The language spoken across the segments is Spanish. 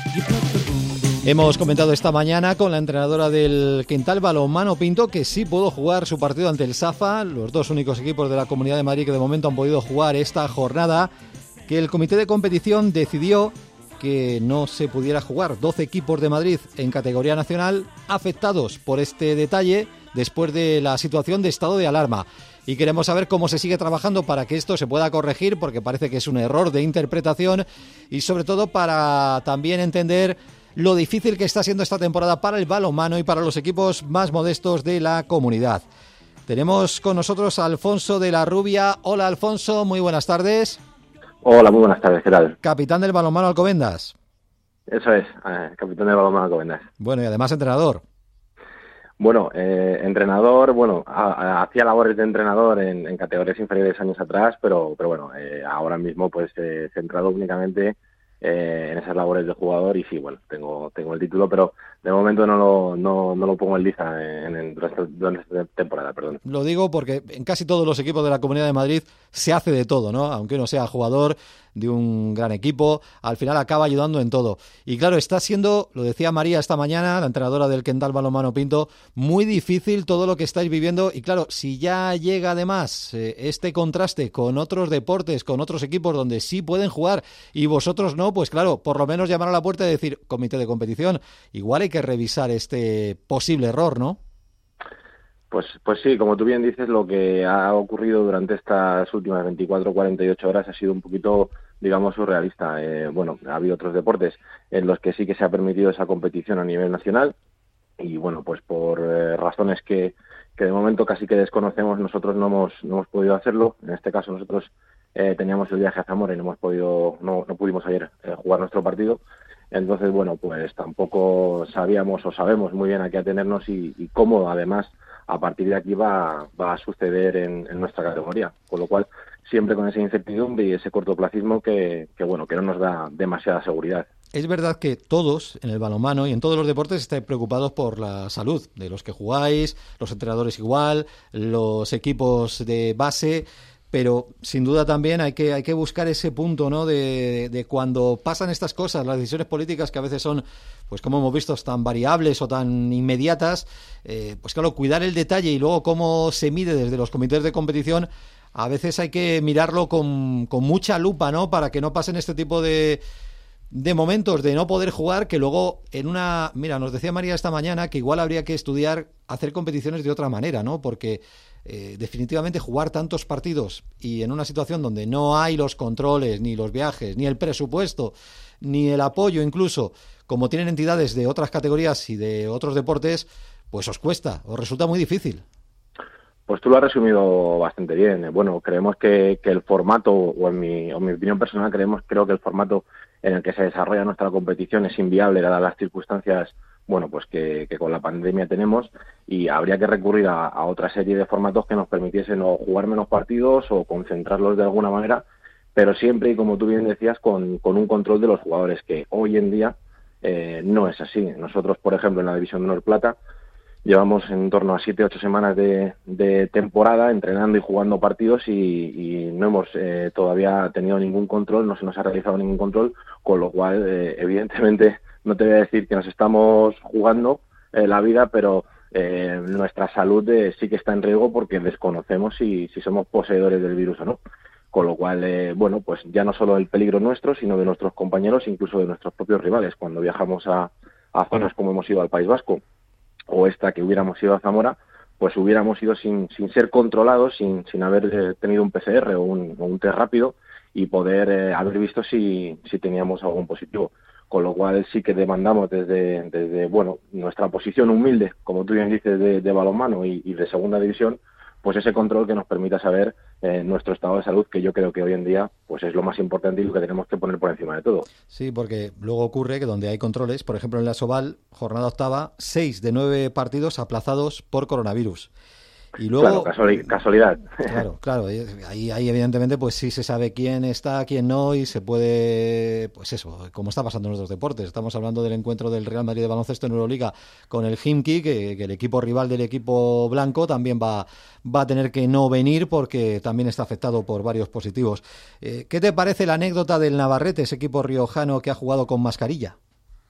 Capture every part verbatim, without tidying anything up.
Hemos comentado esta mañana con la entrenadora del Quintal Balonmano Pinto que sí pudo jugar su partido ante el Safa, los dos únicos equipos de la Comunidad de Madrid que de momento han podido jugar esta jornada, que el comité de competición decidió que no se pudiera jugar. doce equipos de Madrid en categoría nacional afectados por este detalle después de la situación de estado de alarma. Y queremos saber cómo se sigue trabajando para que esto se pueda corregir, porque parece que es un error de interpretación, y sobre todo para también entender lo difícil que está siendo esta temporada para el balonmano y para los equipos más modestos de la comunidad. Tenemos con nosotros a Alfonso de la Rubia. Hola, Alfonso, muy buenas tardes. Hola, muy buenas tardes, ¿qué tal? Capitán del balonmano Alcobendas. Eso es, eh, capitán del balonmano Alcobendas. Bueno, y además entrenador. Bueno, eh, entrenador, bueno, a, a, hacía labores de entrenador en, en categorías inferiores años atrás, pero pero bueno, eh, ahora mismo pues eh, centrado únicamente eh, en esas labores de jugador, y sí, bueno, tengo tengo el título, pero de momento no lo no, no lo pongo en lista en, en, durante, durante esta temporada, perdón. Lo digo porque en casi todos los equipos de la Comunidad de Madrid se hace de todo, ¿no? Aunque uno sea jugador de un gran equipo, al final acaba ayudando en todo. Y claro, está siendo, lo decía María esta mañana, la entrenadora del Quintal Balonmano Pinto, muy difícil todo lo que estáis viviendo. Y claro, si ya llega además eh, este contraste con otros deportes, con otros equipos donde sí pueden jugar y vosotros no, pues claro, por lo menos llamar a la puerta y decir, comité de competición, igual hay que revisar este posible error, ¿no? Pues, pues sí, como tú bien dices, lo que ha ocurrido durante estas últimas veinticuatro a cuarenta y ocho horas ha sido un poquito, digamos, surrealista. Eh, bueno, ha habido otros deportes en los que sí que se ha permitido esa competición a nivel nacional, y bueno, pues por eh, razones que, que de momento casi que desconocemos, nosotros no hemos, no hemos podido hacerlo. En este caso nosotros eh, teníamos el viaje a Zamora y no hemos podido, no, no pudimos ayer eh, jugar nuestro partido. Entonces, bueno, pues tampoco sabíamos o sabemos muy bien a qué atenernos y, y cómo además a partir de aquí va, va a suceder en, en nuestra categoría, con lo cual siempre con esa incertidumbre y ese cortoplacismo que, que bueno, que no nos da demasiada seguridad. Es verdad que todos en el balonmano y en todos los deportes estáis preocupados por la salud de los que jugáis, los entrenadores igual, los equipos de base, pero sin duda también hay que hay que buscar ese punto, ¿no? De, de cuando pasan estas cosas, las decisiones políticas que a veces son, pues como hemos visto, tan variables o tan inmediatas, eh, pues claro, cuidar el detalle y luego cómo se mide desde los comités de competición, a veces hay que mirarlo con, con mucha lupa, ¿no? Para que no pasen este tipo de de momentos de no poder jugar, que luego en una... Mira, nos decía María esta mañana que igual habría que estudiar hacer competiciones de otra manera, ¿no? Porque eh, definitivamente jugar tantos partidos y en una situación donde no hay los controles, ni los viajes, ni el presupuesto, ni el apoyo incluso, como tienen entidades de otras categorías y de otros deportes, pues os cuesta, os resulta muy difícil. Pues tú lo has resumido bastante bien. Bueno, creemos que, que el formato, o en mi, o en mi opinión personal, creemos, creo que el formato en el que se desarrolla nuestra competición es inviable dadas las circunstancias, bueno, pues que, que con la pandemia tenemos, y habría que recurrir a, a otra serie de formatos que nos permitiesen o jugar menos partidos o concentrarlos de alguna manera, pero siempre, y como tú bien decías, con, con un control de los jugadores, que hoy en día eh, no es así. Nosotros, por ejemplo, en la División de Honor Plata, llevamos en torno a siete, ocho semanas de, de temporada entrenando y jugando partidos y, y no hemos eh, todavía tenido ningún control, no se nos ha realizado ningún control, con lo cual, eh, evidentemente, no te voy a decir que nos estamos jugando eh, la vida, pero eh, nuestra salud eh, sí que está en riesgo porque desconocemos si, si somos poseedores del virus o no. Con lo cual, eh, bueno, pues ya no solo el peligro nuestro, sino de nuestros compañeros, incluso de nuestros propios rivales, cuando viajamos a, a zonas como hemos ido al País Vasco, o esta que hubiéramos ido a Zamora, pues hubiéramos ido sin, sin ser controlados, sin, sin haber eh, tenido un P C R o un, o un test rápido y poder eh, haber visto si, si teníamos algún positivo. Con lo cual sí que demandamos desde, desde bueno, nuestra posición humilde, como tú bien dices, de, de balonmano y, y de segunda división, pues ese control que nos permita saber eh, nuestro estado de salud, que yo creo que hoy en día pues es lo más importante y lo que tenemos que poner por encima de todo. Sí, porque luego ocurre que donde hay controles, por ejemplo en la Soval, jornada octava, seis de nueve partidos aplazados por coronavirus. Y luego, claro, casuali- casualidad. Claro, claro, ahí, ahí evidentemente pues sí se sabe quién está, quién no, y se puede, pues eso, como está pasando en otros deportes. Estamos hablando del encuentro del Real Madrid de baloncesto en Euroliga con el Khimki, que, que el equipo rival del equipo blanco también va, va a tener que no venir porque también está afectado por varios positivos. Eh, ¿Qué te parece la anécdota del Navarrete, ese equipo riojano que ha jugado con mascarilla?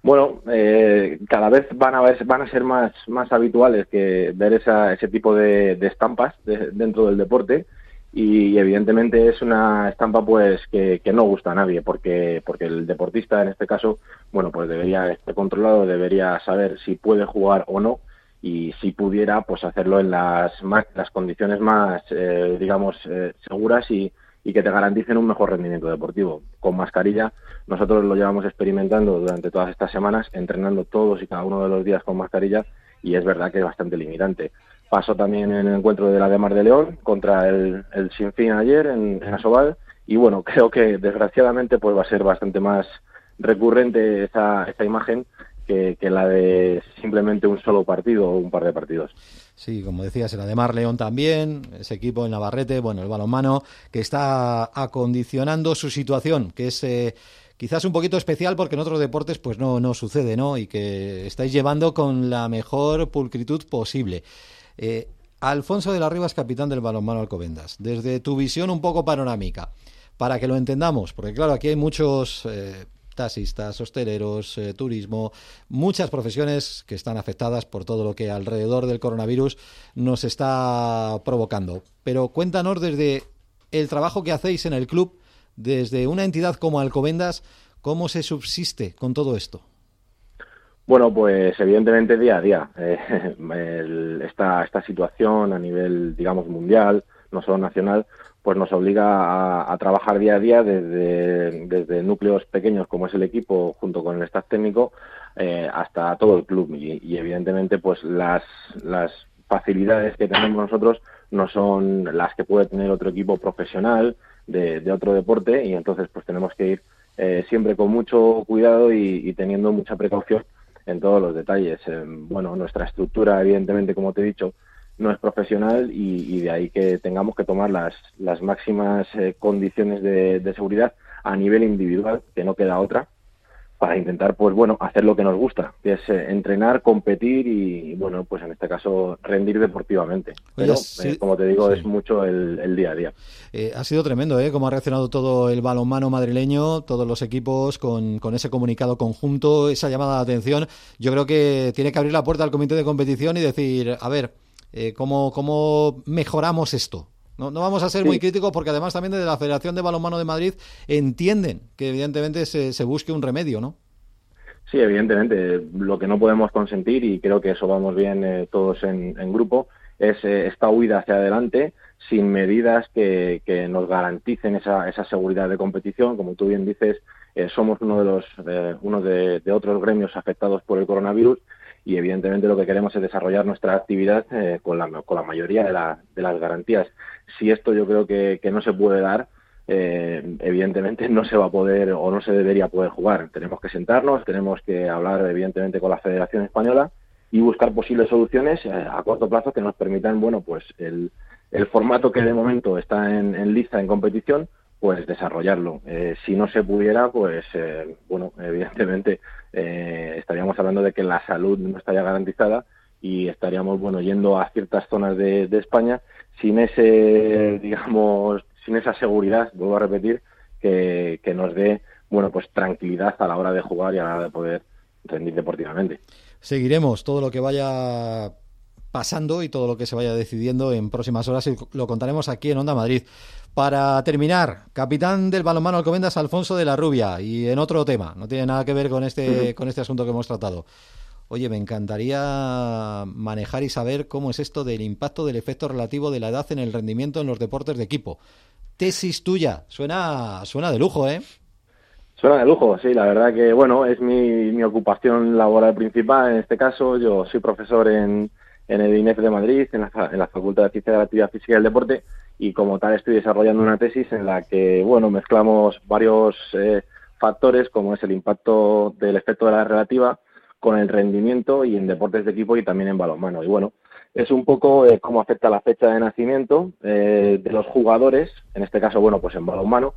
Bueno, eh, cada vez van a ver, van a ser más, más habituales que ver esa, ese tipo de, de estampas de, dentro del deporte, y evidentemente es una estampa pues que, que no gusta a nadie, porque porque el deportista en este caso, bueno, pues debería estar controlado, debería saber si puede jugar o no, y si pudiera pues hacerlo en las más, las condiciones más eh, digamos eh, seguras y y que te garanticen un mejor rendimiento deportivo. Con mascarilla, nosotros lo llevamos experimentando durante todas estas semanas, entrenando todos y cada uno de los días con mascarilla, y es verdad que es bastante limitante. Pasó también en el encuentro de la de Mar de León contra el, el Sinfín ayer en, en Asobal, y bueno, creo que desgraciadamente pues va a ser bastante más recurrente esa, esa imagen que, que la de simplemente un solo partido o un par de partidos. Sí, como decías, el Ademar León también, ese equipo en Navarrete, bueno, el balonmano, que está acondicionando su situación, que es eh, quizás un poquito especial porque en otros deportes pues no, no sucede, ¿no? Y que estáis llevando con la mejor pulcritud posible. Eh, Alfonso de la Rivas, capitán del balonmano Alcobendas, desde tu visión un poco panorámica, para que lo entendamos, porque claro, aquí hay muchos... Eh, taxistas, hosteleros, eh, turismo, muchas profesiones que están afectadas por todo lo que alrededor del coronavirus nos está provocando. Pero cuéntanos desde el trabajo que hacéis en el club, desde una entidad como Alcobendas, ¿cómo se subsiste con todo esto? Bueno, pues evidentemente día a día. Eh, el, esta, esta situación a nivel, digamos, mundial, no solo nacional, pues nos obliga a, a trabajar día a día desde, desde núcleos pequeños como es el equipo junto con el staff técnico eh, hasta todo el club, y, y evidentemente pues las, las facilidades que tenemos nosotros no son las que puede tener otro equipo profesional de, de otro deporte, y entonces pues tenemos que ir eh, siempre con mucho cuidado y, y teniendo mucha precaución en todos los detalles. Eh, bueno, nuestra estructura evidentemente, como te he dicho, no es profesional, y, y de ahí que tengamos que tomar las, las máximas eh, condiciones de, de seguridad a nivel individual, que no queda otra, para intentar, pues bueno, hacer lo que nos gusta, que es eh, entrenar, competir y, bueno, pues en este caso rendir deportivamente. Pero, Oye, sí, eh, como te digo, sí. es mucho el, el día a día. Eh, ha sido tremendo, ¿eh? Cómo ha reaccionado todo el balonmano madrileño, todos los equipos con, con ese comunicado conjunto, esa llamada de atención. Yo creo que tiene que abrir la puerta al comité de competición y decir, a ver, eh, ¿cómo, cómo mejoramos esto? No, no vamos a ser Sí. muy críticos porque además también desde la Federación de Balonmano de Madrid entienden que evidentemente se, se busque un remedio, ¿no? Sí, evidentemente. Lo que no podemos consentir, y creo que eso vamos bien eh, todos en, en grupo, es eh, esta huida hacia adelante sin medidas que, que nos garanticen esa, esa seguridad de competición. Como tú bien dices, eh, somos uno de los eh, uno de, de otros gremios afectados por el coronavirus, y evidentemente lo que queremos es desarrollar nuestra actividad eh, con, la, con la mayoría de, la, de las garantías. Si esto yo creo que, que no se puede dar, Eh, evidentemente no se va a poder o no se debería poder jugar. Tenemos que sentarnos, tenemos que hablar evidentemente con la Federación Española y buscar posibles soluciones eh, a corto plazo que nos permitan, bueno, pues el, el formato que de momento está en, en lista en competición, pues desarrollarlo. Eh, si no se pudiera, pues eh, bueno, evidentemente eh, estaríamos hablando de que la salud no estaría garantizada y estaríamos, bueno, yendo a ciertas zonas de, de España sin ese, digamos, sin esa seguridad, vuelvo a repetir, que, que nos dé, bueno, pues tranquilidad a la hora de jugar y a la hora de poder rendir deportivamente. Seguiremos todo lo que vaya pasando y todo lo que se vaya decidiendo en próximas horas y lo contaremos aquí en Onda Madrid. Para terminar, capitán del balonmano Alcobendas, Alfonso de la Rubia, y en otro tema, no tiene nada que ver con este, uh-huh. con este asunto que hemos tratado. Oye, me encantaría manejar y saber cómo es esto del impacto del efecto relativo de la edad en el rendimiento en los deportes de equipo. Tesis tuya, suena, suena de lujo, ¿eh? Suena de lujo, sí, la verdad que, bueno, es mi, mi ocupación laboral principal en este caso. Yo soy profesor en, en el I N E F de Madrid, en la, en la Facultad de Ciencia de la Actividad Física y el Deporte, y como tal estoy desarrollando una tesis en la que, bueno, mezclamos varios eh, factores, como es el impacto del efecto de la edad relativa con el rendimiento y en deportes de equipo y también en balonmano. Y bueno, es un poco eh, cómo afecta la fecha de nacimiento eh, de los jugadores, en este caso, bueno, pues en balonmano,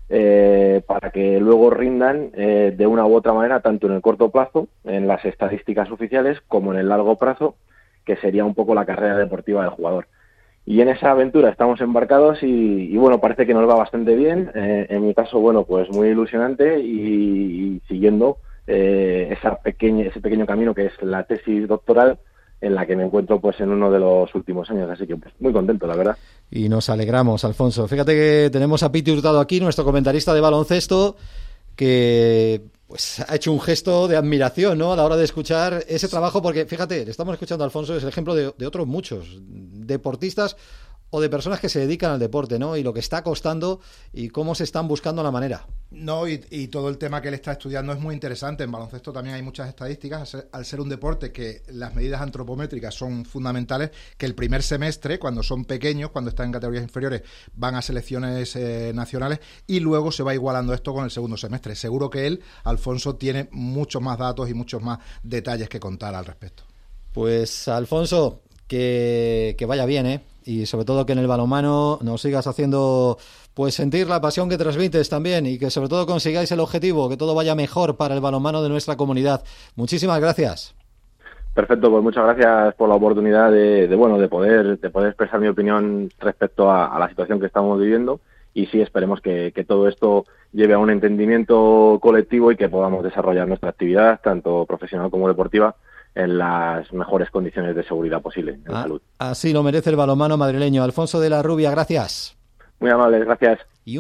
eh, para que luego rindan eh, de una u otra manera, tanto en el corto plazo, en las estadísticas oficiales, como en el largo plazo, que sería un poco la carrera deportiva del jugador. Y en esa aventura estamos embarcados y, y bueno, parece que nos va bastante bien. Eh, en mi caso, bueno, pues muy ilusionante y, y siguiendo eh, esa pequeña, ese pequeño camino que es la tesis doctoral, en la que me encuentro pues en uno de los últimos años, así que pues, muy contento, la verdad. Y nos alegramos, Alfonso. Fíjate que tenemos a Piti Hurtado aquí, nuestro comentarista de baloncesto, que pues ha hecho un gesto de admiración, ¿no?, a la hora de escuchar ese trabajo, porque fíjate, le estamos escuchando a Alfonso, es el ejemplo de, de otros muchos deportistas o de personas que se dedican al deporte, ¿no?, y lo que está costando y cómo se están buscando la manera. No, y, y todo el tema que él está estudiando es muy interesante. En baloncesto también hay muchas estadísticas, al ser, al ser un deporte que las medidas antropométricas son fundamentales, que el primer semestre, cuando son pequeños, cuando están en categorías inferiores, van a selecciones eh, nacionales, y luego se va igualando esto con el segundo semestre. Seguro que él, Alfonso, tiene muchos más datos y muchos más detalles que contar al respecto. Pues, Alfonso, que, que vaya bien, ¿eh? Y sobre todo que en el balonmano nos sigas haciendo pues sentir la pasión que transmites también, y que sobre todo consigáis el objetivo, que todo vaya mejor para el balonmano de nuestra comunidad. Muchísimas gracias. Perfecto, pues muchas gracias por la oportunidad de, de bueno de poder de poder expresar mi opinión respecto a, a la situación que estamos viviendo, y sí, esperemos que, que todo esto lleve a un entendimiento colectivo y que podamos desarrollar nuestra actividad, tanto profesional como deportiva, en las mejores condiciones de seguridad posible, en ah, salud. Así lo merece el balonmano madrileño. Alfonso de la Rubia, gracias. Muy amables, gracias.